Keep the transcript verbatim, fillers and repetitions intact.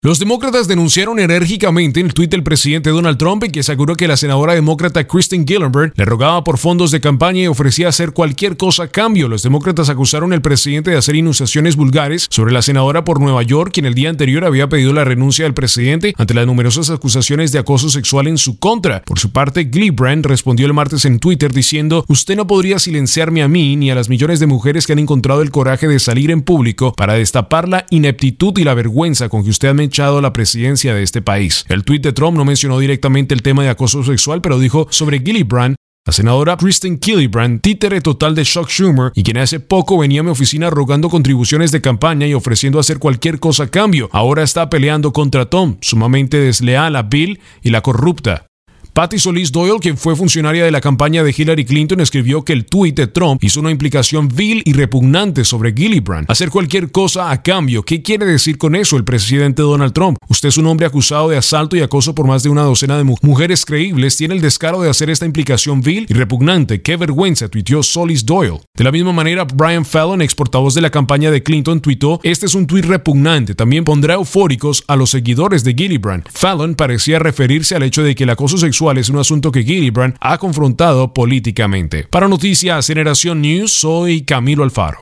Los demócratas denunciaron enérgicamente el tuit del presidente Donald Trump en que aseguró que la senadora demócrata Kirsten Gillibrand le rogaba por fondos de campaña y ofrecía hacer cualquier cosa a cambio. Los demócratas acusaron al presidente de hacer insinuaciones vulgares sobre la senadora por Nueva York, quien el día anterior había pedido la renuncia del presidente ante las numerosas acusaciones de acoso sexual en su contra. Por su parte, Gillibrand respondió el martes en Twitter diciendo: "Usted no podría silenciarme a mí ni a las millones de mujeres que han encontrado el coraje de salir en público para destapar la ineptitud y la vergüenza con que usted ha echado la presidencia de este país". El tuit de Trump no mencionó directamente el tema de acoso sexual, pero dijo sobre Gillibrand: "La senadora Kirsten Gillibrand, títere total de Chuck Schumer y quien hace poco venía a mi oficina rogando contribuciones de campaña y ofreciendo hacer cualquier cosa a cambio, ahora está peleando contra Tom, sumamente desleal a Bill y la corrupta". Patty Solis Doyle, quien fue funcionaria de la campaña de Hillary Clinton, escribió que el tuit de Trump hizo una implicación vil y repugnante sobre Gillibrand. Hacer cualquier cosa a cambio. ¿Qué quiere decir con eso el presidente Donald Trump? Usted es un hombre acusado de asalto y acoso por más de una docena de mu- mujeres creíbles. Tiene el descaro de hacer esta implicación vil y repugnante. ¡Qué vergüenza!, tuiteó Solis Doyle. De la misma manera, Brian Fallon, ex portavoz de la campaña de Clinton, tuitó: "Este es un tuit repugnante. También pondrá eufóricos a los seguidores de Gillibrand". Fallon parecía referirse al hecho de que el acoso sexual es un asunto que Gillibrand ha confrontado políticamente. Para Noticias Generación News, soy Camilo Alfaro.